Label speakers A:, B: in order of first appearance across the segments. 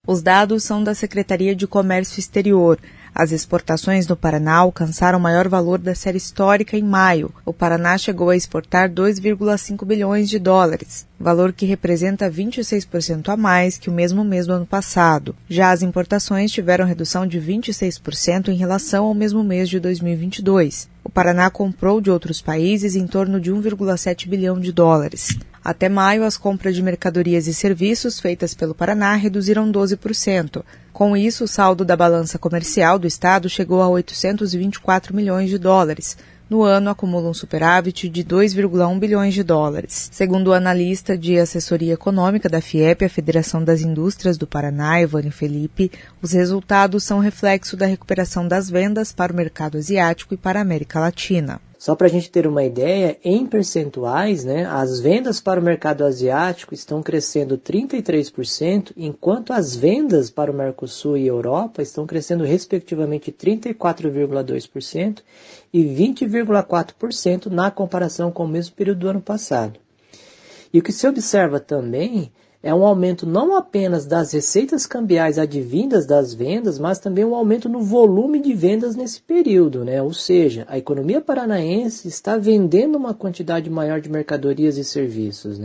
A: Os dados são da Secretaria de Comércio Exterior. As exportações no Paraná alcançaram o maior valor da série histórica em maio. O Paraná chegou a exportar 2,5 bilhões de dólares, valor que representa 26% a mais que o mesmo mês do ano passado. Já as importações tiveram redução de 26% em relação ao mesmo mês de 2022. O Paraná comprou de outros países em torno de 1,7 bilhão de dólares. Até maio, as compras de mercadorias e serviços feitas pelo Paraná reduziram 12%. Com isso, o saldo da balança comercial do estado chegou a 824 milhões de dólares. No ano, acumula um superávit de 2,1 bilhões de dólares. Segundo o analista de assessoria econômica da FIEP, a Federação das Indústrias do Paraná, Evane Felipe, os resultados são reflexo da recuperação das vendas para o mercado asiático e para a América Latina.
B: Só para a gente ter uma ideia, em percentuais, as vendas para o mercado asiático estão crescendo 33%, enquanto as vendas para o Mercosul e Europa estão crescendo respectivamente 34,2% e 20,4% na comparação com o mesmo período do ano passado. E o que se observa também é um aumento não apenas das receitas cambiais advindas das vendas, mas também um aumento no volume de vendas nesse período, Ou seja, a economia paranaense está vendendo uma quantidade maior de mercadorias e serviços,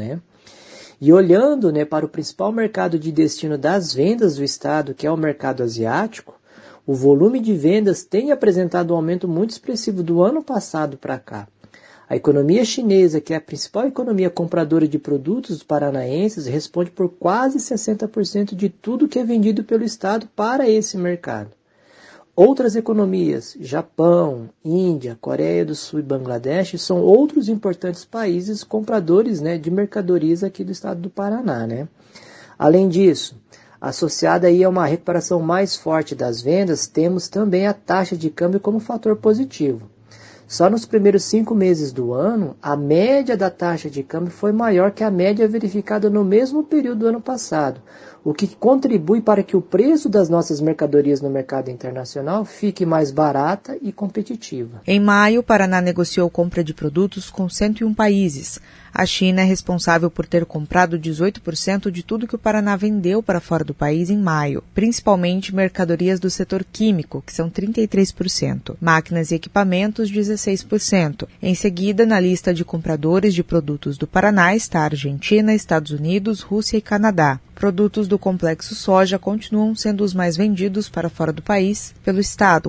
B: E olhando, para o principal mercado de destino das vendas do estado, que é o mercado asiático, o volume de vendas tem apresentado um aumento muito expressivo do ano passado para cá. A economia chinesa, que é a principal economia compradora de produtos paranaenses, responde por quase 60% de tudo que é vendido pelo estado para esse mercado. Outras economias, Japão, Índia, Coreia do Sul e Bangladesh, são outros importantes países compradores de mercadorias aqui do estado do Paraná. Além disso, associada aí a uma recuperação mais forte das vendas, temos também a taxa de câmbio como fator positivo. Só nos primeiros 5 meses do ano, a média da taxa de câmbio foi maior que a média verificada no mesmo período do ano passado, o que contribui para que o preço das nossas mercadorias no mercado internacional fique mais barata e competitiva.
A: Em maio, o Paraná negociou compra de produtos com 101 países. A China é responsável por ter comprado 18% de tudo que o Paraná vendeu para fora do país em maio, principalmente mercadorias do setor químico, que são 33%, máquinas e equipamentos, 16%. Em seguida, na lista de compradores de produtos do Paraná está a Argentina, Estados Unidos, Rússia e Canadá. Produtos do complexo soja continuam sendo os mais vendidos para fora do país pelo estado,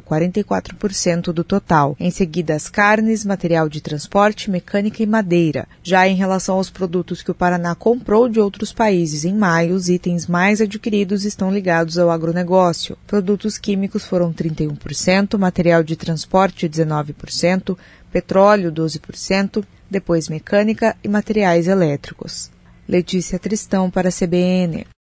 A: 44% do total. Em seguida, as carnes, material de transporte, mecânica e madeira. Já em relação aos produtos que o Paraná comprou de outros países em maio, os itens mais adquiridos estão ligados ao agronegócio. Produtos químicos foram 31%, material de transporte 19%, petróleo 12%, depois mecânica e materiais elétricos. Letícia Tristão para a CBN.